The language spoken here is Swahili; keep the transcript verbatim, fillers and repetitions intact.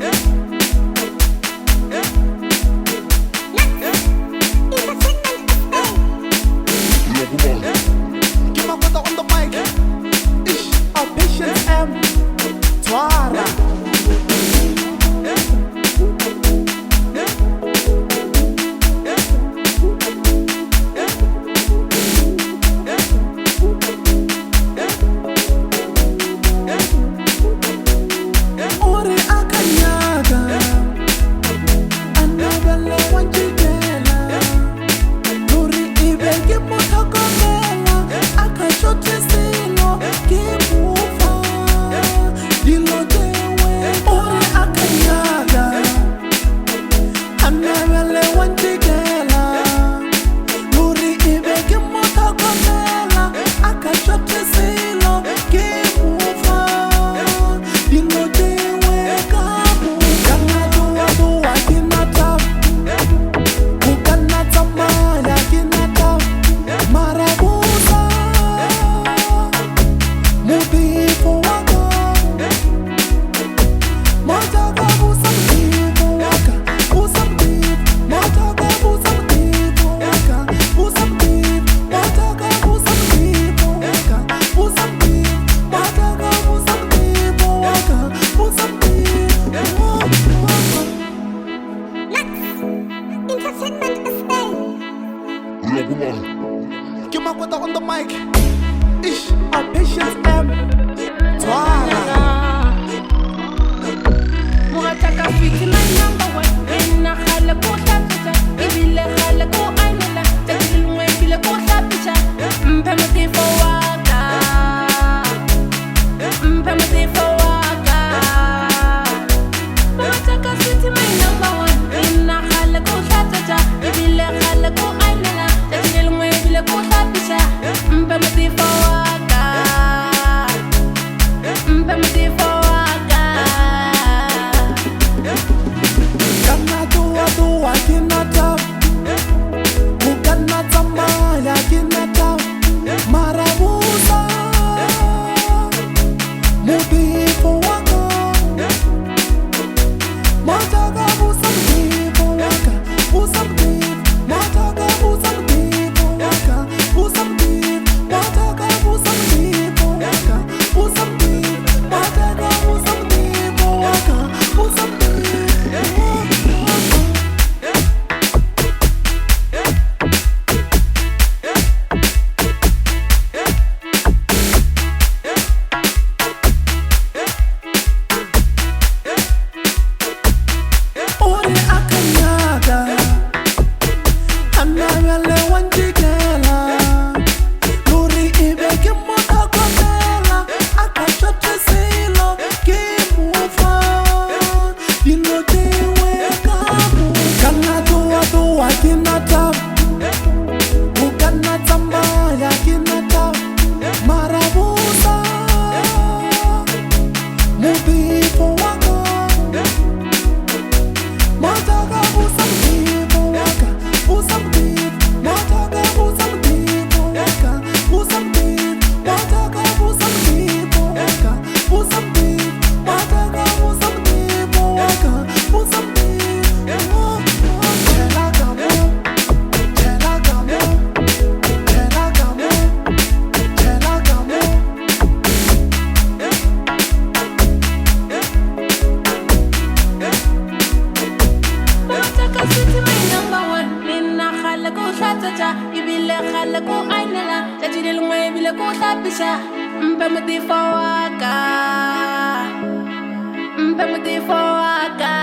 Kimakwata on the mic. Ish, our patience M. Twala. Mugataka fiti my number one. Inna khala ko tapita. Ibile khala ko ainela. Tajil mwe ibile ko tapita. Mpemati for waka. Mpemati for waka. Mugataka fiti my number one. Inna khala ko tapita. Ibile khala ko ainela. Tajil mwe ibile ko tapita. Mpemati for waka. Mpemati for waka. Kana tua tua kinata. Ukana tamaya kinata. Marabusa. Mubifu waka. Mataga busa mubifu waka. Busa mubifu. Mataga busa mubifu waka. Busa mubifu. Mataga busa mubifu waka. Busa mubifu. Mataga busa mubifu waka. Busa mubifu. Ore akanyaga anayale wanjigela luri ibeke mota kotela akachote silo kimufa dinotewe kamu kana tua tua kinata ukana tambaya kinata marabusa mubifu wako Mataga busa mubifu waka, busa mubifu. Mataga busa mubifu waka, busa mubifu. Mataga busa mubifu waka, busa mubifu. Mataga busa mubifu waka, busa mubifu. Chela kamo, chela kamo, chela kamo, chela kamo. Mugataka fiti my number one. Inna khala ko tapita. Ibile khala ko ainela. Tajil mwe ibile ko tapita. Mpemati for waka. Mpemati for waka.